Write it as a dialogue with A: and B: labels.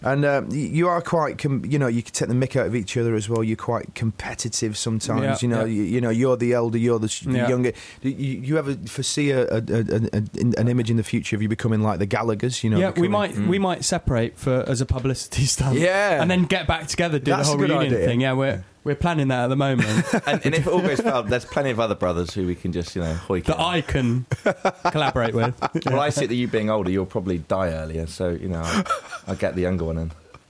A: And you are quite, you can take the mick out of each other as well. You're quite competitive sometimes.
B: Yeah,
A: you're the elder, you're the
B: Yeah.
A: younger. Do you ever foresee an image in the future of you becoming like the Gallaghers?
B: We might separate as a publicity stunt.
A: Yeah,
B: and then get back together, do
A: That's
B: the whole
A: a good
B: reunion
A: idea.
B: thing. Yeah, we're planning that at the moment.
C: and if it all goes well, there's plenty of other brothers who we can just, hoik
B: that
C: in.
B: I can collaborate with.
C: Well, I see that you being older, you'll probably die earlier, so, I'll get the younger one in.